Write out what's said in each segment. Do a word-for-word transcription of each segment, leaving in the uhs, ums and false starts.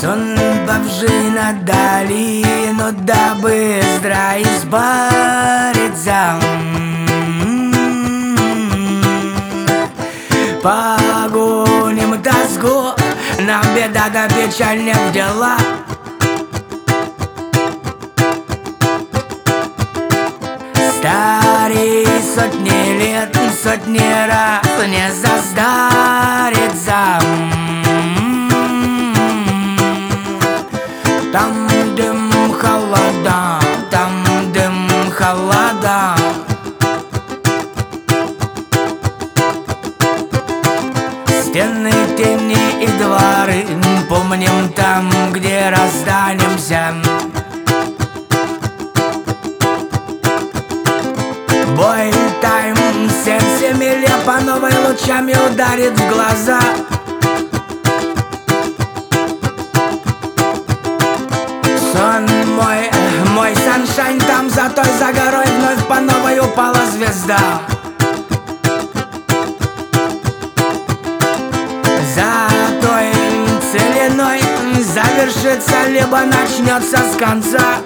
Сон бомжи дали, но да быстро избавиться. Погоним тоску, нам беда да печаль не в дела. Старей сотни лет, сотни раз не состарится. Там дым холода, там дым холода. Стены, тени и дворы помним там, где расстанемся. Бой тайм, сердце миле по новой лучами ударит в глаза. Сон мой, мой саншайн, там за той, за горой вновь по новой упала звезда. За той целиной завершится, либо начнется с конца.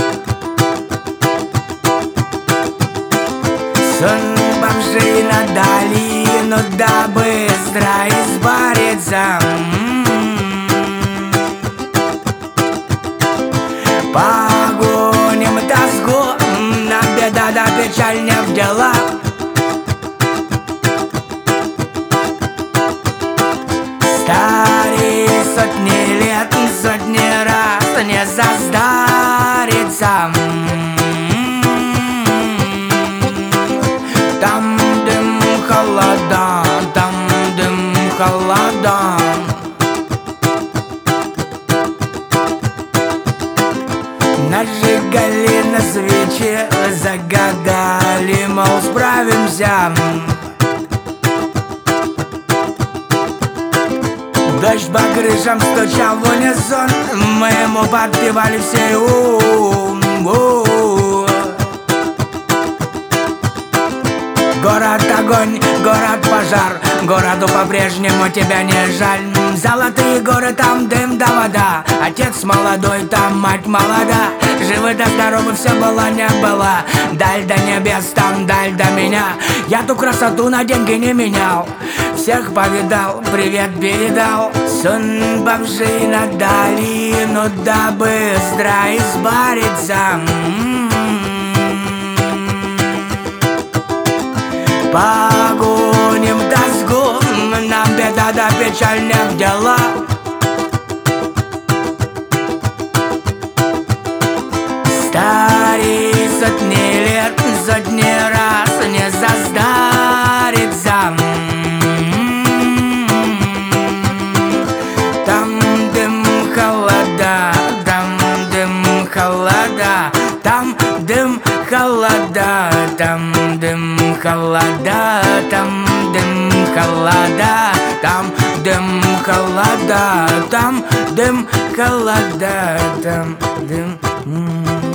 Сон бомжей дали, но да быстро испарится. Погоним тоску, нам беда да печаль не в дела. Старей сотни лет, сотни раз не состарится. Там дым холода, там дым холода. Нажигали на свечи, загадали, мол, справимся. Дождь по крышам стучал в унисон, мы ему подпевали все у-у-у. Город огонь, город пожар, городу по-прежнему тебя не жаль. Золотые горы, там дым да вода, отец молодой, там мать молода. Живы да здоровы, все было не было. Даль до небес, там даль до меня. Я ту красоту на деньги не менял, всех повидал, привет передал. Сон бомжей дали, но да быстро испарится. Погоним тоску, нам беда да печаль не в дела. Старей сотни лет, сотни раз не состарится. Там дым холода, там дым холода, там дым холода, там дым холода, там дым холода, там дым холода, там дым холода, там дым.